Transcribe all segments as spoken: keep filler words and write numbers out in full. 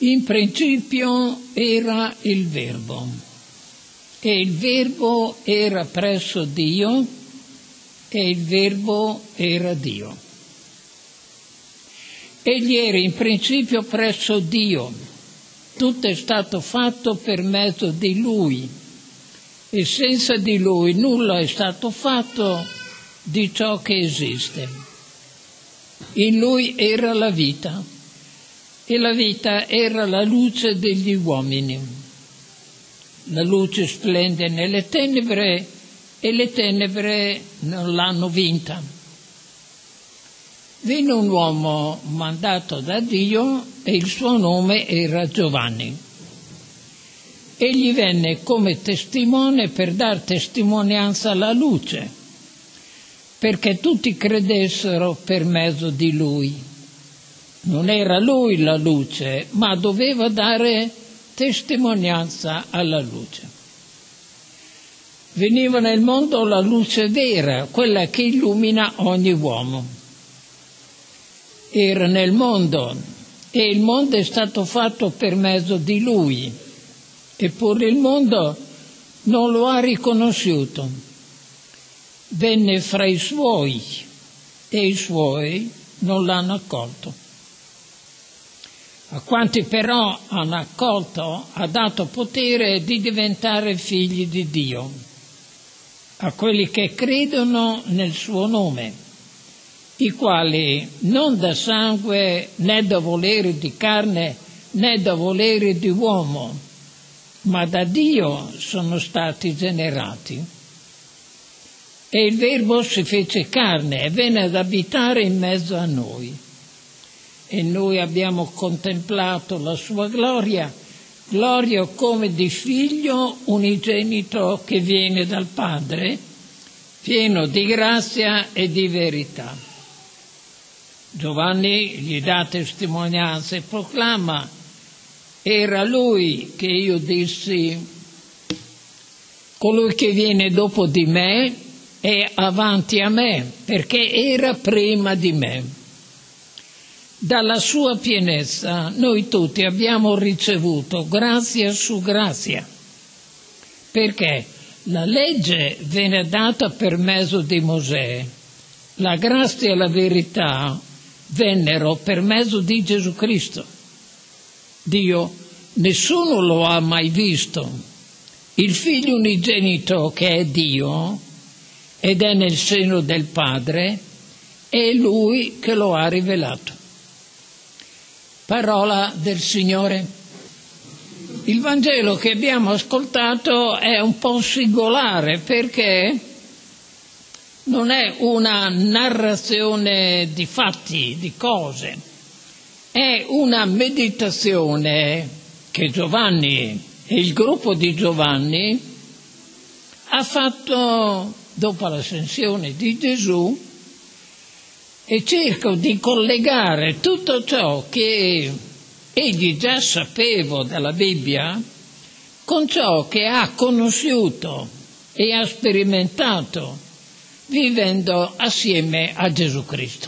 In principio era il Verbo, e il Verbo era presso Dio, e il Verbo era Dio. Egli era in principio presso Dio. Tutto è stato fatto per mezzo di Lui, e senza di Lui nulla è stato fatto di ciò che esiste. In Lui era la vita, e la vita era la luce degli uomini. La luce splende nelle tenebre, e le tenebre non l'hanno vinta. Venne un uomo mandato da Dio, e il suo nome era Giovanni. Egli venne come testimone per dar testimonianza alla luce, perché tutti credessero per mezzo di lui. Non era lui la luce, ma doveva dare testimonianza alla luce. Veniva nel mondo la luce vera, quella che illumina ogni uomo. Era nel mondo, e il mondo è stato fatto per mezzo di lui, eppure il mondo non lo ha riconosciuto. Venne fra i suoi, e i suoi non l'hanno accolto. A quanti però hanno accolto ha dato potere di diventare figli di Dio, a quelli che credono nel suo nome, i quali non da sangue, né da volere di carne, né da volere di uomo, ma da Dio sono stati generati. E il Verbo si fece carne e venne ad abitare in mezzo a noi. E noi abbiamo contemplato la sua gloria, gloria come di figlio unigenito che viene dal Padre, pieno di grazia e di verità. Giovanni gli dà testimonianza e proclama: era lui che io dissi, colui che viene dopo di me è avanti a me, perché era prima di me. Dalla sua pienezza noi tutti abbiamo ricevuto grazia su grazia, perché la legge venne data per mezzo di Mosè, la grazia e la verità vennero per mezzo di Gesù Cristo. Dio nessuno lo ha mai visto. Il Figlio unigenito che è Dio ed è nel seno del Padre, è Lui che lo ha rivelato. Parola del Signore. Il Vangelo che abbiamo ascoltato è un po' singolare perché non è una narrazione di fatti, di cose, è una meditazione che Giovanni e il gruppo di Giovanni ha fatto dopo l'ascensione di Gesù, e cerco di collegare tutto ciò che egli già sapeva dalla Bibbia con ciò che ha conosciuto e ha sperimentato vivendo assieme a Gesù Cristo.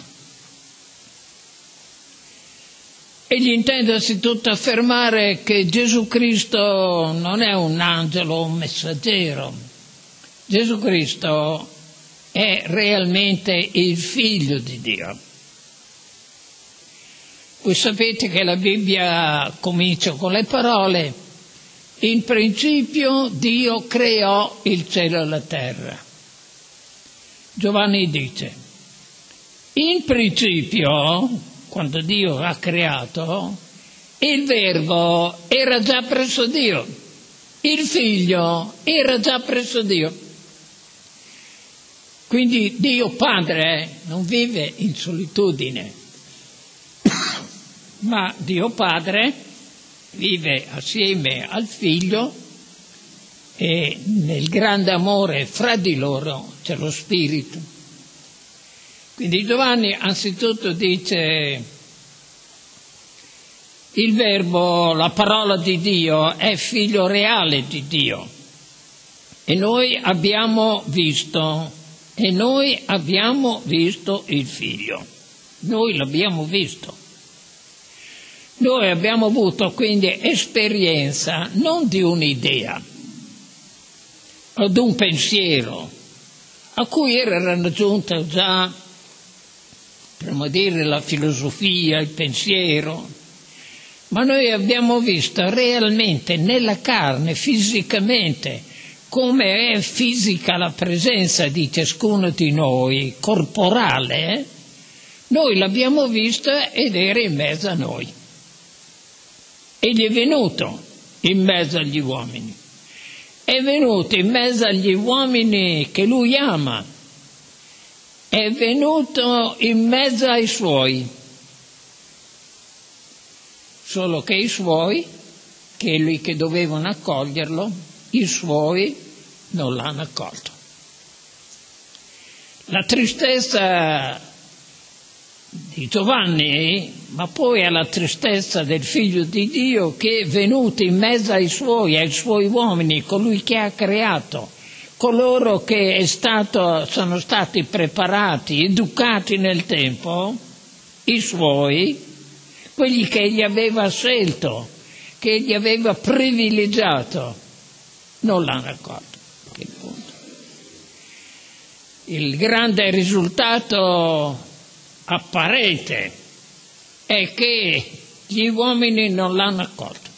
Egli intende anzitutto affermare che Gesù Cristo non è un angelo o un messaggero. Gesù Cristo è realmente il Figlio di Dio. Voi sapete che la Bibbia comincia con le parole: in principio Dio creò il cielo e la terra. Giovanni dice: in principio, quando Dio ha creato, il Verbo era già presso Dio, il Figlio era già presso Dio. Quindi Dio Padre non vive in solitudine, ma Dio Padre vive assieme al Figlio, e nel grande amore fra di loro c'è lo Spirito. Quindi Giovanni anzitutto dice: il Verbo, la parola di Dio, è figlio reale di Dio, e noi abbiamo visto E noi abbiamo visto il Figlio. Noi l'abbiamo visto. Noi abbiamo avuto quindi esperienza non di un'idea o di un pensiero a cui era raggiunta già, potremmo dire, la filosofia, il pensiero, ma noi abbiamo visto realmente nella carne, fisicamente, come è fisica la presenza di ciascuno di noi, corporale, noi l'abbiamo vista ed era in mezzo a noi. Egli è venuto in mezzo agli uomini, è venuto in mezzo agli uomini che lui ama, è venuto in mezzo ai suoi, solo che i suoi, quelli che dovevano accoglierlo, i suoi non l'hanno accolto. La tristezza di Giovanni, ma poi è la tristezza del Figlio di Dio che è venuto in mezzo ai suoi, ai suoi uomini, colui che ha creato, coloro che è stato, sono stati preparati, educati nel tempo, i suoi, quelli che egli aveva scelto, che egli aveva privilegiato, non l'hanno accolto. Che punto. Il grande risultato apparente è che gli uomini non l'hanno accolto.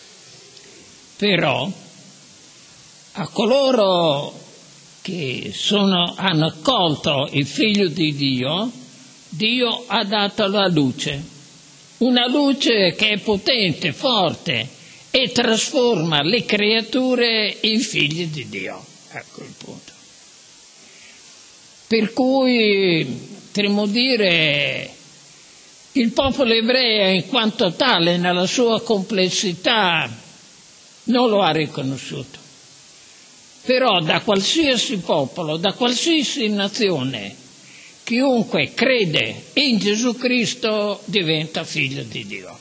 Però a coloro che sono, hanno accolto il Figlio di Dio, Dio ha dato la luce, una luce che è potente, forte e trasforma le creature in figli di Dio. Ecco il punto. Per cui potremmo dire il popolo ebreo in quanto tale nella sua complessità non lo ha riconosciuto. Però da qualsiasi popolo, da qualsiasi nazione, chiunque crede in Gesù Cristo diventa figlio di Dio.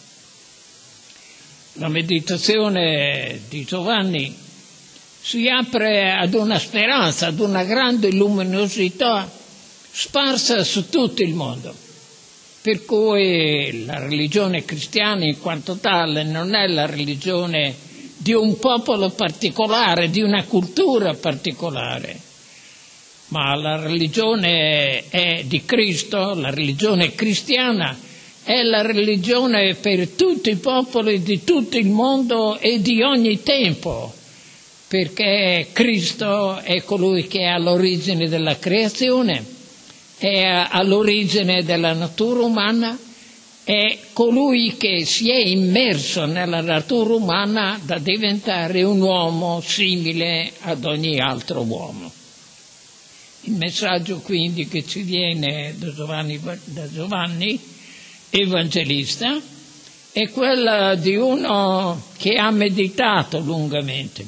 La meditazione di Giovanni si apre ad una speranza, ad una grande luminosità sparsa su tutto il mondo. Per cui la religione cristiana in quanto tale non è la religione di un popolo particolare, di una cultura particolare, ma la religione è di Cristo, la religione cristiana è la religione per tutti i popoli di tutto il mondo e di ogni tempo, perché Cristo è colui che è all'origine della creazione, è all'origine della natura umana, è colui che si è immerso nella natura umana da diventare un uomo simile ad ogni altro uomo. Il messaggio quindi che ci viene da Giovanni, da Giovanni Evangelista è quello di uno che ha meditato lungamente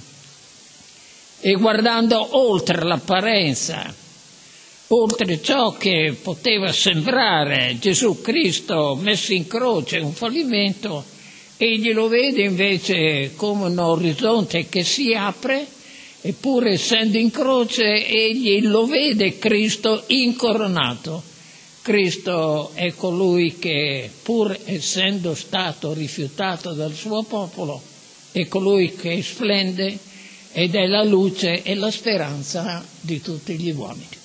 e guardando oltre l'apparenza, oltre ciò che poteva sembrare Gesù Cristo messo in croce, un fallimento, egli lo vede invece come un orizzonte che si apre, eppure essendo in croce egli lo vede Cristo incoronato. Cristo è colui che, pur essendo stato rifiutato dal suo popolo, è colui che splende ed è la luce e la speranza di tutti gli uomini.